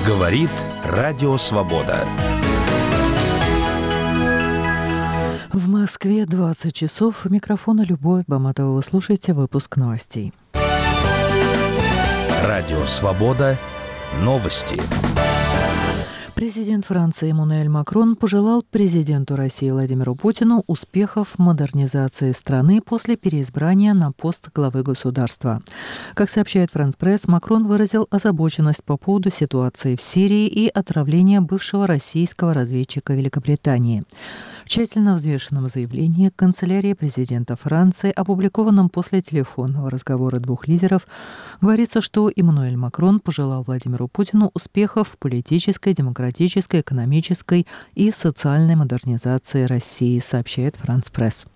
Говорит Радио Свобода. В Москве 20 часов. У микрофона Любовь Баматова. Вы слушаете выпуск новостей. Радио Свобода. Новости. Президент Франции Эммануэль Макрон пожелал президенту России Владимиру Путину успехов в модернизации страны после переизбрания на пост главы государства. Как сообщает France Press, Макрон выразил озабоченность по поводу ситуации в Сирии и отравления бывшего российского разведчика Великобритании. В тщательно взвешенном заявлении канцелярии президента Франции, опубликованном после телефонного разговора двух лидеров, говорится, что Эммануэль Макрон пожелал Владимиру Путину успехов в политической, демократической, экономической и социальной модернизации России, сообщает France Press.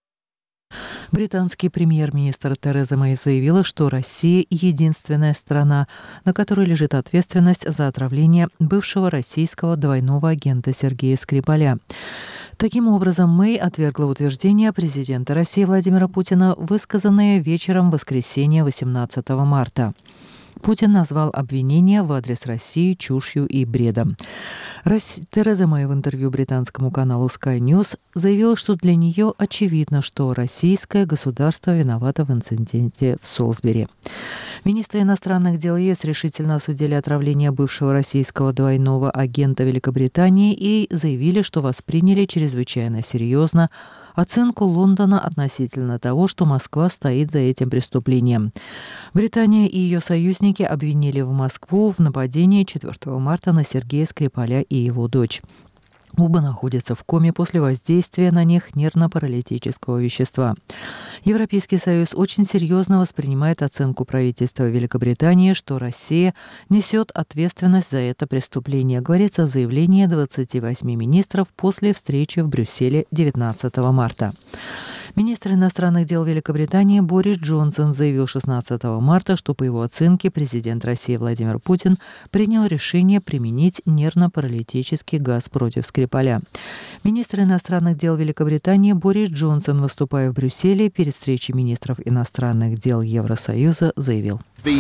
Британский премьер-министр Тереза Мэй заявила, что Россия – единственная страна, на которой лежит ответственность за отравление бывшего российского двойного агента Сергея Скрипаля. Таким образом, Мэй отвергла утверждение президента России Владимира Путина, высказанное вечером воскресенья 18 марта. Путин назвал обвинения в адрес России чушью и бредом. Тереза Мэй в интервью британскому каналу Sky News заявила, что для нее очевидно, что российское государство виновато в инциденте в Солсбери. Министры иностранных дел ЕС решительно осудили отравление бывшего российского двойного агента Великобритании и заявили, что восприняли чрезвычайно серьезно оценку Лондона относительно того, что Москва стоит за этим преступлением. Британия и ее союзники обвинили Москву в нападении 4 марта на Сергея Скрипаля и его дочь. Оба находятся в коме после воздействия на них нервно-паралитического вещества. Европейский Союз очень серьезно воспринимает оценку правительства Великобритании, что Россия несет ответственность за это преступление, говорится в заявлении 28 министров после встречи в Брюсселе 19 марта. Министр иностранных дел Великобритании Борис Джонсон заявил 16 марта, что, по его оценке, президент России Владимир Путин принял решение применить нервно-паралитический газ против Скрипаля. Министр иностранных дел Великобритании Борис Джонсон, выступая в Брюсселе перед встречей министров иностранных дел Евросоюза, заявил: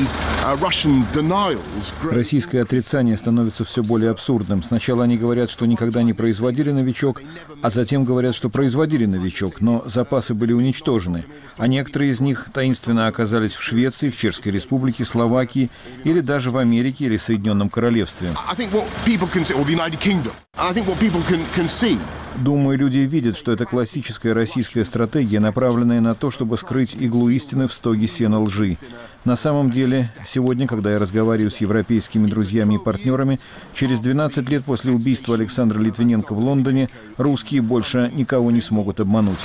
российское отрицание становится все более абсурдным. Сначала они говорят, что никогда не производили новичок, а затем говорят, что производили новичок, но запасы были уничтожены. А некоторые из них таинственно оказались в Швеции, в Чешской Республике, Словакии или даже в Америке или Соединенном Королевстве. Думаю, люди видят, что это классическая российская стратегия, направленная на то, чтобы скрыть иглу истины в стоге сена лжи. На самом деле, сегодня, когда я разговариваю с европейскими друзьями и партнерами, через 12 лет после убийства Александра Литвиненко в Лондоне, русские больше никого не смогут обмануть.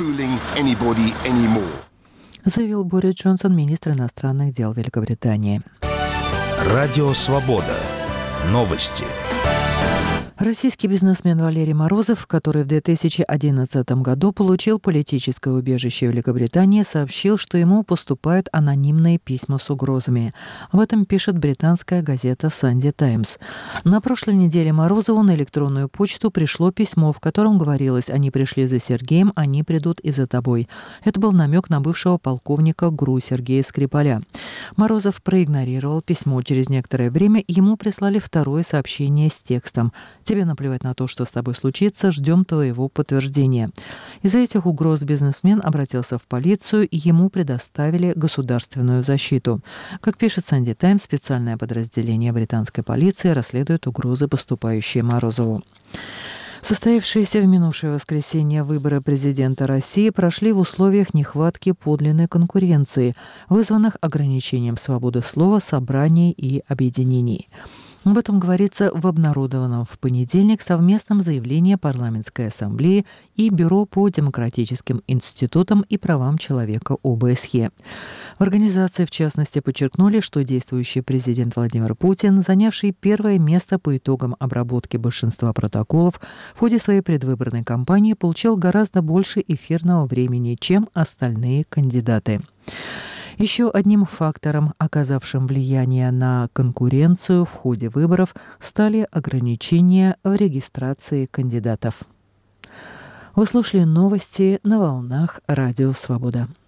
Заявил Борис Джонсон, министр иностранных дел Великобритании. Радио Свобода. Новости. Российский бизнесмен Валерий Морозов, который в 2011 году получил политическое убежище в Великобритании, сообщил, что ему поступают анонимные письма с угрозами. Об этом пишет британская газета Sunday Times. На прошлой неделе Морозову на электронную почту пришло письмо, в котором говорилось: «Они пришли за Сергеем, они придут и за тобой». Это был намек на бывшего полковника ГРУ Сергея Скрипаля. Морозов проигнорировал письмо. Через некоторое время ему прислали второе сообщение с текстом: «Тебе наплевать на то, что с тобой случится, ждем твоего подтверждения». Из-за этих угроз бизнесмен обратился в полицию, и ему предоставили государственную защиту. Как пишет Sunday Times, специальное подразделение британской полиции расследует угрозы, поступающие Морозову. Состоявшиеся в минувшее воскресенье выборы президента России прошли в условиях нехватки подлинной конкуренции, вызванных ограничением свободы слова, собраний и объединений. Об этом говорится в обнародованном в понедельник совместном заявлении Парламентской ассамблеи и Бюро по демократическим институтам и правам человека ОБСЕ. В организации, в частности, подчеркнули, что действующий президент Владимир Путин, занявший первое место по итогам обработки большинства протоколов, в ходе своей предвыборной кампании получил гораздо больше эфирного времени, чем остальные кандидаты. Еще одним фактором, оказавшим влияние на конкуренцию в ходе выборов, стали ограничения в регистрации кандидатов. Вы слушали новости на волнах Радио Свобода.